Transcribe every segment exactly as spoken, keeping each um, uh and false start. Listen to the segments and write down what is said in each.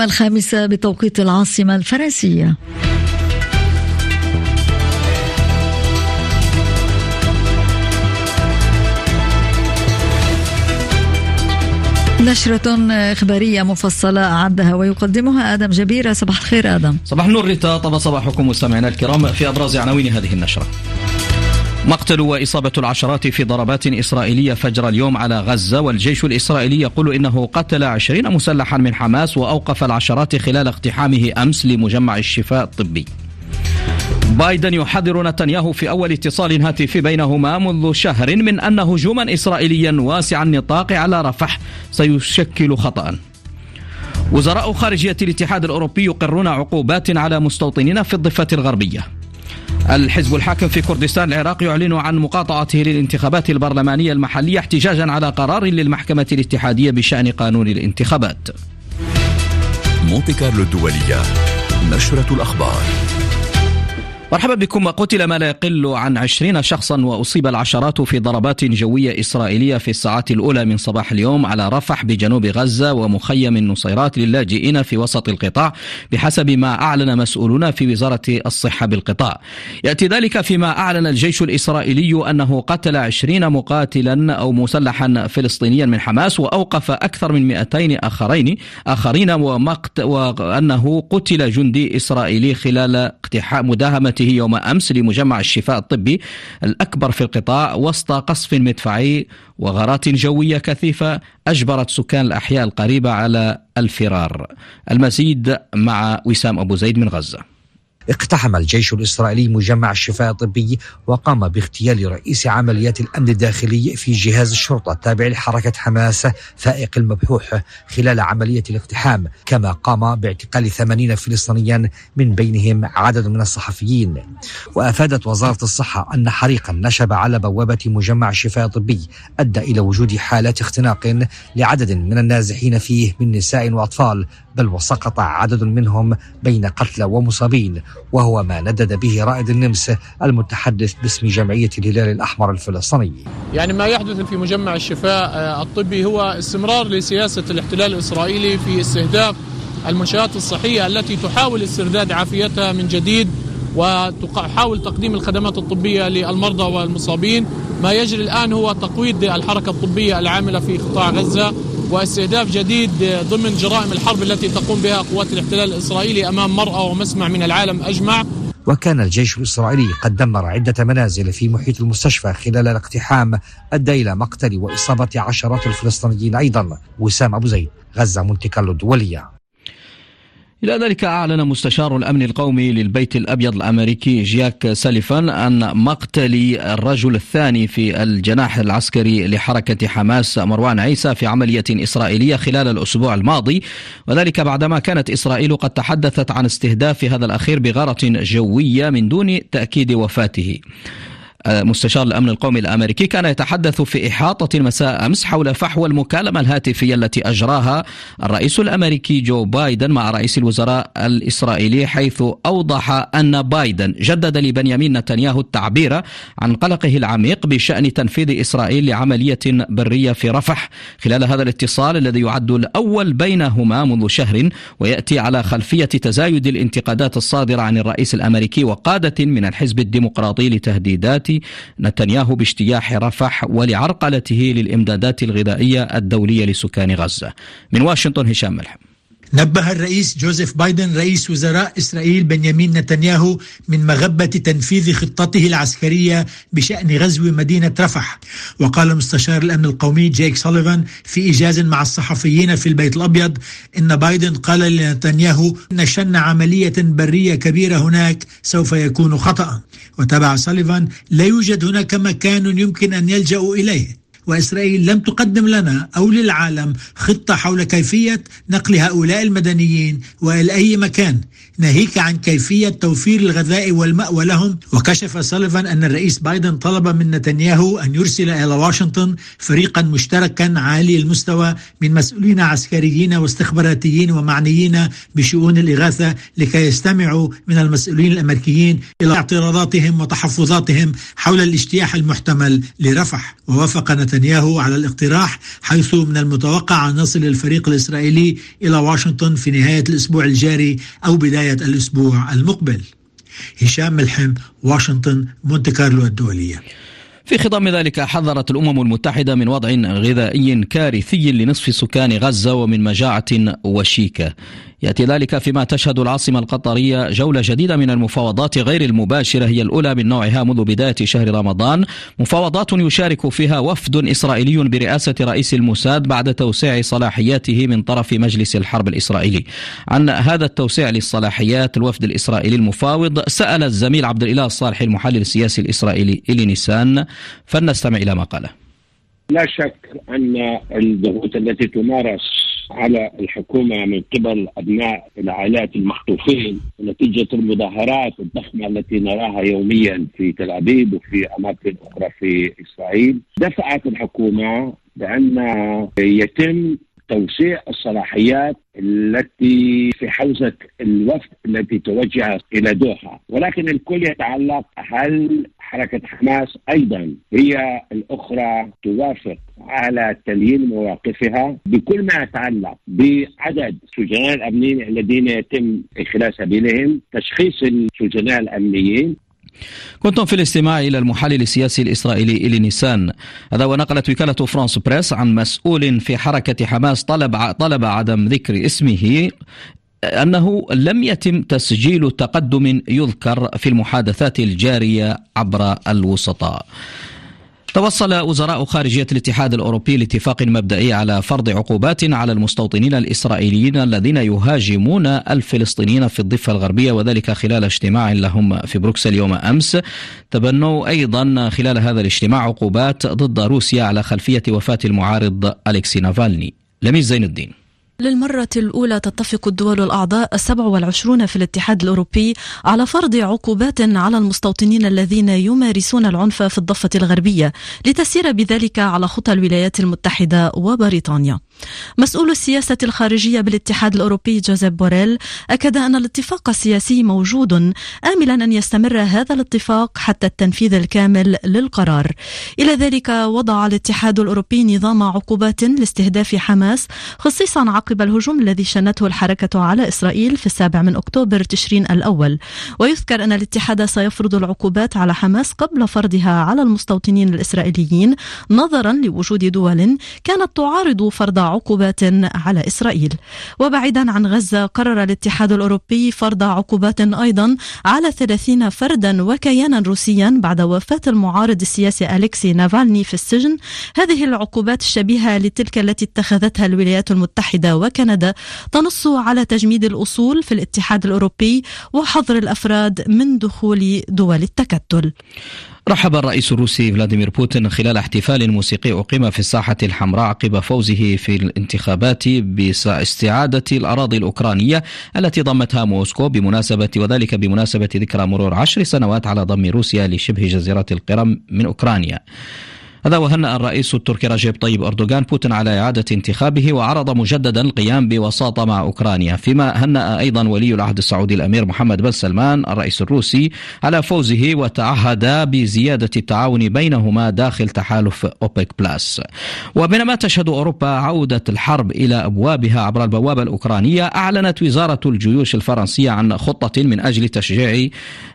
الخامسة بتوقيت العاصمة الفرنسية. نشرة إخبارية مفصلة أعدها ويقدمها آدم جبيرة. صباح الخير آدم. صباح النور ريتا، طب صباحكم مستمعينا الكرام. في أبرز عناوين هذه النشرة: مقتل وإصابة العشرات في ضربات إسرائيلية فجر اليوم على غزة، والجيش الإسرائيلي يقول إنه قتل عشرين مسلحا من حماس وأوقف العشرات خلال اقتحامه أمس لمجمع الشفاء الطبي. بايدن يحذر نتنياهو في أول اتصال هاتفي بينهما منذ شهر من أن هجوما إسرائيليا واسع النطاق على رفح سيشكل خطأ. وزراء خارجية الاتحاد الأوروبي يقرون عقوبات على مستوطنين في الضفة الغربية. الحزب الحاكم في كردستان العراق يعلن عن مقاطعته للانتخابات البرلمانية المحلية احتجاجا على قرار للمحكمة الاتحادية بشأن قانون الانتخابات. مونتي كارلو الدولية، نشرة الأخبار. مرحبا بكم. قتل ما لا يقل عن عشرين شخصا وأصيب العشرات في ضربات جوية إسرائيلية في الساعات الأولى من صباح اليوم على رفح بجنوب غزة ومخيم النصيرات للاجئين في وسط القطاع، بحسب ما أعلن مسؤولون في وزارة الصحة بالقطاع. يأتي ذلك فيما أعلن الجيش الإسرائيلي أنه قتل عشرين مقاتلا أو مسلحا فلسطينيا من حماس وأوقف أكثر من مئتين آخرين آخرين ومقت وأنه قتل جندي إسرائيلي خلال اقتحام مداهمته يوم أمس لمجمع الشفاء الطبي الأكبر في القطاع وسط قصف مدفعي وغارات جوية كثيفة أجبرت سكان الأحياء القريبة على الفرار. المزيد مع وسام أبو زيد من غزة. اقتحم الجيش الإسرائيلي مجمع الشفاء الطبي وقام باغتيال رئيس عمليات الأمن الداخلي في جهاز الشرطة التابع لحركة حماس فائق المبحوح خلال عملية الاقتحام، كما قام باعتقال ثمانين فلسطينيا من بينهم عدد من الصحفيين. وأفادت وزارة الصحة أن حريقا نشب على بوابة مجمع الشفاء الطبي أدى إلى وجود حالات اختناق لعدد من النازحين فيه من نساء وأطفال، بل وسقط عدد منهم بين قتلى ومصابين، وهو ما ندد به رائد النمس المتحدث باسم جمعية الهلال الأحمر الفلسطيني. يعني ما يحدث في مجمع الشفاء الطبي هو استمرار لسياسة الاحتلال الإسرائيلي في استهداف المنشآت الصحية التي تحاول استرداد عافيتها من جديد وتحاول تقديم الخدمات الطبية للمرضى والمصابين. ما يجري الآن هو تقويض الحركة الطبية العاملة في قطاع غزة واستهداف جديد ضمن جرائم الحرب التي تقوم بها قوات الاحتلال الإسرائيلي أمام مرأى ومسمع من العالم أجمع. وكان الجيش الإسرائيلي قد دمر عدة منازل في محيط المستشفى خلال الاقتحام أدى إلى مقتل وإصابة عشرات الفلسطينيين أيضا. وسام أبو زيد، غزة، مونتي كارلو الدولية. إلى ذلك أعلن مستشار الأمن القومي للبيت الأبيض الأمريكي جاك ساليفان أن مقتل الرجل الثاني في الجناح العسكري لحركة حماس مروان عيسى في عملية إسرائيلية خلال الأسبوع الماضي، وذلك بعدما كانت إسرائيل قد تحدثت عن استهداف هذا الأخير بغارة جوية من دون تأكيد وفاته. مستشار الأمن القومي الأمريكي كان يتحدث في إحاطة مساء أمس حول فحوى المكالمة الهاتفية التي أجراها الرئيس الأمريكي جو بايدن مع رئيس الوزراء الإسرائيلي، حيث أوضح أن بايدن جدد لبنيامين نتنياهو التعبير عن قلقه العميق بشأن تنفيذ إسرائيل لعملية برية في رفح. خلال هذا الاتصال الذي يعد الأول بينهما منذ شهر ويأتي على خلفية تزايد الانتقادات الصادرة عن الرئيس الأمريكي وقادة من الحزب الديمقراطي لتهديدات نتنياهو باجتياح رفح ولعرقلته للإمدادات الغذائية الدولية لسكان غزة. من واشنطن هشام ملحم. نبه الرئيس جوزيف بايدن رئيس وزراء إسرائيل بنيامين نتنياهو من مغبة تنفيذ خطته العسكرية بشأن غزو مدينة رفح. وقال مستشار الأمن القومي جيك سوليفان في إجاز مع الصحفيين في البيت الأبيض إن بايدن قال لنتنياهو إن شن عملية برية كبيرة هناك سوف يكون خطأ. وتابع سوليفان: لا يوجد هناك مكان يمكن أن يلجأوا إليه، وإسرائيل لم تقدم لنا أو للعالم خطة حول كيفية نقل هؤلاء المدنيين وإلى أي مكان، ناهيك عن كيفية توفير الغذاء والمأوى لهم. وكشف سوليفان أن الرئيس بايدن طلب من نتنياهو أن يرسل إلى واشنطن فريقا مشتركا عالي المستوى من مسؤولين عسكريين واستخباراتيين ومعنيين بشؤون الإغاثة لكي يستمعوا من المسؤولين الأمريكيين إلى اعتراضاتهم وتحفظاتهم حول الاجتياح المحتمل لرفح. ووافق نتنياهو نتنياهو على الاقتراح، حيث من المتوقع أن يصل الفريق الإسرائيلي إلى واشنطن في نهاية الأسبوع الجاري أو بداية الأسبوع المقبل. هشام ملحم، واشنطن، مونتي كارلو الدولية. في خضم ذلك حذرت الأمم المتحدة من وضع غذائي كارثي لنصف سكان غزة ومن مجاعة وشيكة. يأتي ذلك فيما تشهد العاصمة القطرية جولة جديدة من المفاوضات غير المباشرة، هي الأولى من نوعها منذ بداية شهر رمضان، مفاوضات يشارك فيها وفد إسرائيلي برئاسة رئيس الموساد بعد توسيع صلاحياته من طرف مجلس الحرب الإسرائيلي. عن هذا التوسيع للصلاحيات الوفد الإسرائيلي المفاوض سأل الزميل عبد الإله الصالحي المحلل السياسي الإسرائيلي إلي نيسان، فلنستمع إلى ما قاله. لا شك أن الضغوط التي تمارس على الحكومة من قبل أبناء العائلات المخطوفين نتيجة المظاهرات الضخمة التي نراها يوميا في تل أبيب وفي أماكن أخرى في إسرائيل دفعت الحكومة بأن يتم توسيع الصلاحيات التي في حوزة الوفد التي توجه إلى دوحة، ولكن الكل يتعلق هل حركة حماس أيضا هي الأخرى توافق على تليين مواقفها بكل ما يتعلق بعدد السجناء الأمنيين الذين يتم إخلاء سبيلهم، تشخيص السجناء الأمنيين. كنتم في الاستماع إلى المحلل السياسي الإسرائيلي إلي نيسان. هذا ونقلت وكالة فرانس بريس عن مسؤول في حركة حماس طلب طلب عدم ذكر اسمه أنه لم يتم تسجيل تقدم يذكر في المحادثات الجارية عبر الوسطاء. توصل وزراء خارجية الاتحاد الأوروبي لاتفاق مبدئي على فرض عقوبات على المستوطنين الإسرائيليين الذين يهاجمون الفلسطينيين في الضفة الغربية، وذلك خلال اجتماع لهم في بروكسل يوم أمس. تبنوا أيضا خلال هذا الاجتماع عقوبات ضد روسيا على خلفية وفاة المعارض أليكسي نافالني. لميس زين الدين. للمرة الأولى تتفق الدول الأعضاء السبع والعشرون في الاتحاد الأوروبي على فرض عقوبات على المستوطنين الذين يمارسون العنف في الضفة الغربية لتسير بذلك على خطى الولايات المتحدة وبريطانيا. مسؤول السياسة الخارجية بالاتحاد الأوروبي جوزيف بوريل أكد أن الاتفاق السياسي موجود، آملا أن يستمر هذا الاتفاق حتى التنفيذ الكامل للقرار. إلى ذلك وضع الاتحاد الأوروبي نظام عقوبات لاستهداف حماس، خصيصا عقب الهجوم الذي شنته الحركة على إسرائيل في السابع من أكتوبر تشرين الأول. ويذكر أن الاتحاد سيفرض العقوبات على حماس قبل فرضها على المستوطنين الإسرائيليين، نظرا لوجود دول كانت تعارض فرض عقوبات على إسرائيل. وبعيدا عن غزة، قرر الاتحاد الأوروبي فرض عقوبات أيضا على ثلاثين فردا وكيانا روسيا بعد وفاة المعارض السياسي أليكسي نافالني في السجن. هذه العقوبات الشبيهة لتلك التي اتخذتها الولايات المتحدة وكندا تنص على تجميد الأصول في الاتحاد الأوروبي وحظر الأفراد من دخول دول التكتل. رحب الرئيس الروسي فلاديمير بوتين خلال احتفال موسيقي أقيم في الساحة الحمراء عقب فوزه في الانتخابات باستعادة الأراضي الأوكرانية التي ضمتها موسكو، بمناسبة وذلك بمناسبة ذكرى مرور عشر سنوات على ضم روسيا لشبه جزيرة القرم من أوكرانيا. هذا وهنأ الرئيس التركي رجب طيب أردوغان بوتين على إعادة انتخابه، وعرض مجددا القيام بوساطة مع أوكرانيا. فيما هنأ أيضا ولي العهد السعودي الأمير محمد بن سلمان الرئيس الروسي على فوزه، وتعهد بزيادة التعاون بينهما داخل تحالف أوبك بلاس. وبينما تشهد أوروبا عودة الحرب إلى أبوابها عبر البوابة الأوكرانية، أعلنت وزارة الجيوش الفرنسية عن خطة من أجل تشجيع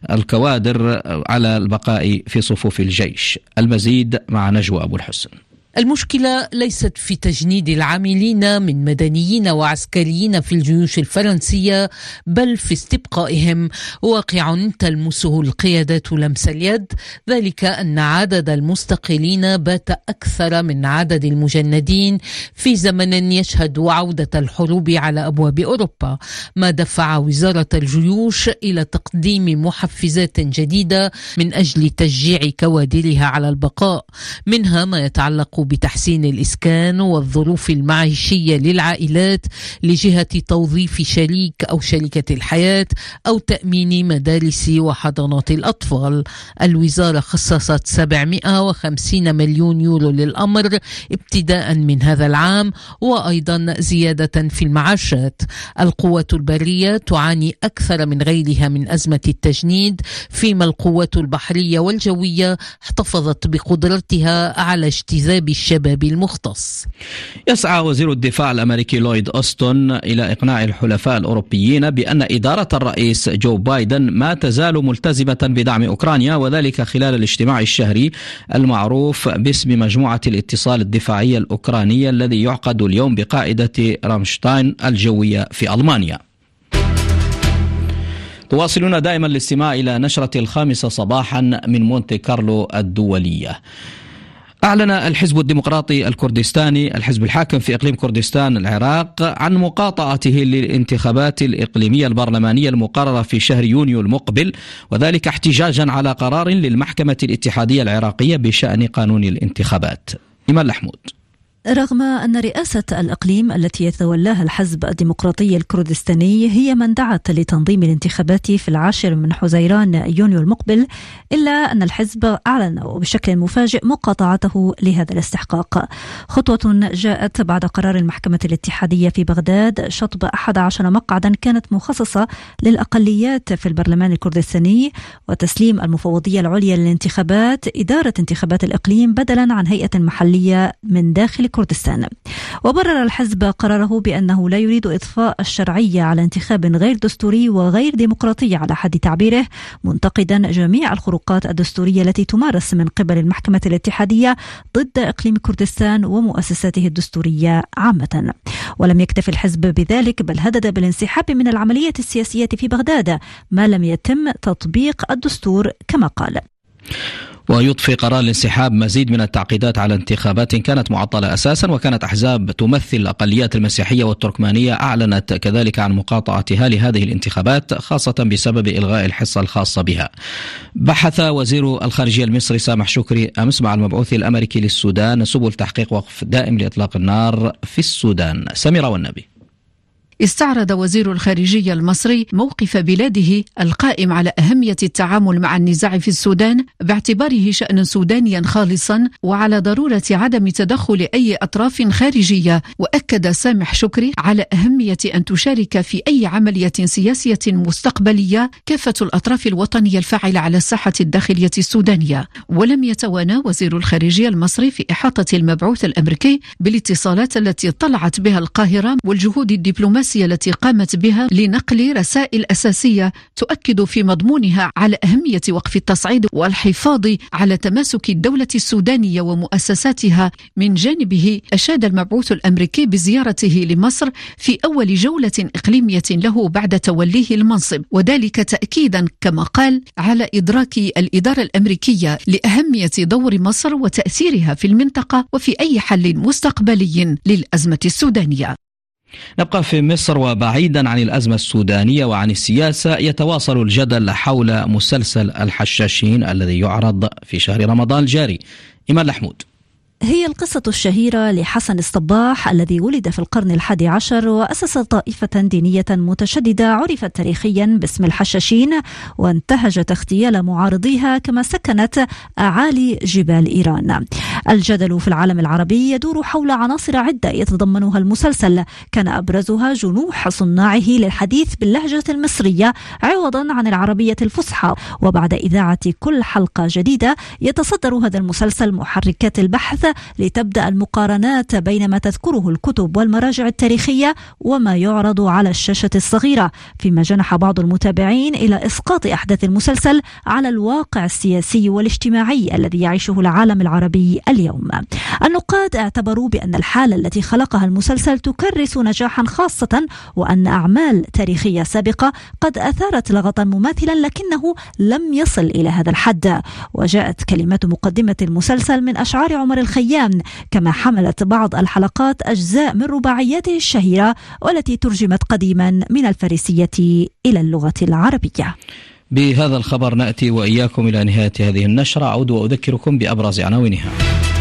الكوادر على البقاء في صفوف الجيش. المزيد مع نجوى أبو الحسن. المشكلة ليست في تجنيد العاملين من مدنيين وعسكريين في الجيوش الفرنسية، بل في استبقائهم، واقع تلمسه القيادة لمس اليد، ذلك أن عدد المستقيلين بات أكثر من عدد المجندين في زمن يشهد عودة الحروب على أبواب أوروبا، ما دفع وزارة الجيوش إلى تقديم محفزات جديدة من أجل تشجيع كوادرها على البقاء، منها ما يتعلق بتحسين الإسكان والظروف المعيشية للعائلات لجهة توظيف شريك أو شريكة الحياة أو تأمين مدارس وحضانات الأطفال. الوزارة خصصت سبعمائة وخمسين مليون يورو للأمر ابتداء من هذا العام، وأيضا زيادة في المعاشات. القوات البرية تعاني أكثر من غيرها من أزمة التجنيد، فيما القوات البحرية والجوية احتفظت بقدرتها على اجتذاب بالشباب المختص. يسعى وزير الدفاع الأمريكي لويد أوستون إلى إقناع الحلفاء الأوروبيين بأن إدارة الرئيس جو بايدن ما تزال ملتزمة بدعم أوكرانيا، وذلك خلال الاجتماع الشهري المعروف باسم مجموعة الاتصال الدفاعية الأوكرانية الذي يعقد اليوم بقاعدة رامشتاين الجوية في ألمانيا. تواصلون دائما الاستماع إلى نشرة الخامسة صباحا من مونتي كارلو الدولية. أعلن الحزب الديمقراطي الكردستاني الحزب الحاكم في إقليم كردستان العراق عن مقاطعته للانتخابات الإقليمية البرلمانية المقررة في شهر يونيو المقبل، وذلك احتجاجا على قرار للمحكمة الاتحادية العراقية بشأن قانون الانتخابات. إيمان لحمود. رغم أن رئاسة الإقليم التي يتولاها الحزب الديمقراطي الكردستاني هي من دعت لتنظيم الانتخابات في العاشر من حزيران يونيو المقبل، إلا أن الحزب أعلن بشكل مفاجئ مقاطعته لهذا الاستحقاق. خطوة جاءت بعد قرار المحكمة الاتحادية في بغداد شطب أحد عشر مقعدا كانت مخصصة للأقليات في البرلمان الكردستاني، وتسليم المفوضية العليا للانتخابات إدارة انتخابات الإقليم بدلا عن هيئة محلية من داخل كردستان. وبرر الحزب قراره بأنه لا يريد إضفاء الشرعية على انتخاب غير دستوري وغير ديمقراطي على حد تعبيره، منتقدا جميع الخروقات الدستورية التي تمارس من قبل المحكمة الاتحادية ضد إقليم كردستان ومؤسساته الدستورية عامة. ولم يكتف الحزب بذلك، بل هدد بالانسحاب من العملية السياسية في بغداد ما لم يتم تطبيق الدستور كما قال. ويضفي قرار الانسحاب مزيد من التعقيدات على انتخابات كانت معطلة أساسا، وكانت أحزاب تمثل الأقليات المسيحية والتركمانية أعلنت كذلك عن مقاطعتها لهذه الانتخابات، خاصة بسبب إلغاء الحصة الخاصة بها. بحث وزير الخارجية المصري سامح شكري أمس مع المبعوث الأمريكي للسودان سبل تحقيق وقف دائم لإطلاق النار في السودان. سميرة والنبي. استعرض وزير الخارجية المصري موقف بلاده القائم على أهمية التعامل مع النزاع في السودان باعتباره شأنا سودانيا خالصا، وعلى ضرورة عدم تدخل أي أطراف خارجية. وأكد سامح شكري على أهمية أن تشارك في أي عملية سياسية مستقبلية كافة الأطراف الوطنية الفاعلة على الساحة الداخلية السودانية. ولم يتوانى وزير الخارجية المصري في إحاطة المبعوث الأمريكي بالاتصالات التي طلعت بها القاهرة والجهود الدبلوماسية التي قامت بها لنقل رسائل أساسية تؤكد في مضمونها على أهمية وقف التصعيد والحفاظ على تماسك الدولة السودانية ومؤسساتها. من جانبه أشاد المبعوث الأمريكي بزيارته لمصر في أول جولة إقليمية له بعد توليه المنصب، وذلك تأكيدا كما قال على إدراك الإدارة الأمريكية لأهمية دور مصر وتأثيرها في المنطقة وفي أي حل مستقبلي للأزمة السودانية. نبقى في مصر، وبعيدا عن الأزمة السودانية وعن السياسة يتواصل الجدل حول مسلسل الحشاشين الذي يعرض في شهر رمضان الجاري. إيمان لحمود. هي القصة الشهيرة لحسن الصباح الذي ولد في القرن الحادي عشر وأسس طائفة دينية متشددة عرفت تاريخيا باسم الحشاشين، وانتهجت اغتيال معارضيها كما سكنت أعالي جبال إيران. الجدل في العالم العربي يدور حول عناصر عدة يتضمنها المسلسل، كان أبرزها جنوح صناعه للحديث باللهجة المصرية عوضا عن العربية الفصحى. وبعد إذاعة كل حلقة جديدة يتصدر هذا المسلسل محركات البحث لتبدأ المقارنات بين ما تذكره الكتب والمراجع التاريخية وما يعرض على الشاشة الصغيرة، فيما جنح بعض المتابعين إلى إسقاط أحداث المسلسل على الواقع السياسي والاجتماعي الذي يعيشه العالم العربي اليوم. النقاد اعتبروا بأن الحالة التي خلقها المسلسل تكرس نجاحا، خاصة وأن أعمال تاريخية سابقة قد أثارت لغطا مماثلا لكنه لم يصل إلى هذا الحد. وجاءت كلمات مقدمة المسلسل من أشعار عمر الخيام، كما حملت بعض الحلقات أجزاء من رباعياته الشهيرة والتي ترجمت قديما من الفارسية إلى اللغة العربية. بهذا الخبر نأتي وإياكم إلى نهاية هذه النشرة. أعود وأذكركم بأبرز عناوينها.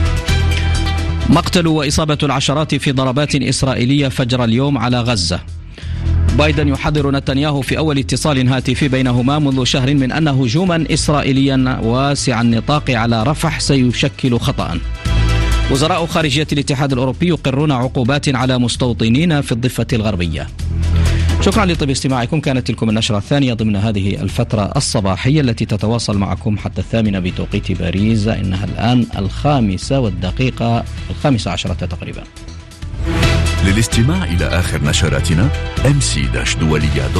مقتل وإصابة العشرات في ضربات إسرائيلية فجر اليوم على غزة. بايدن يحذر نتنياهو في أول اتصال هاتفي بينهما منذ شهر من أن هجوما إسرائيليا واسع النطاق على رفح سيشكل خطأ. وزراء خارجية الاتحاد الأوروبي يقرون عقوبات على مستوطنين في الضفة الغربية. شكرا لطيب استماعكم. كانت تلكم النشرة الثانية ضمن هذه الفترة الصباحية التي تتواصل معكم حتى الثامنة بتوقيت باريس. إنها الآن الخامسة والدقيقة الخامسة عشرة تقريبا. للاستماع إلى آخر نشراتنا إم سي دولية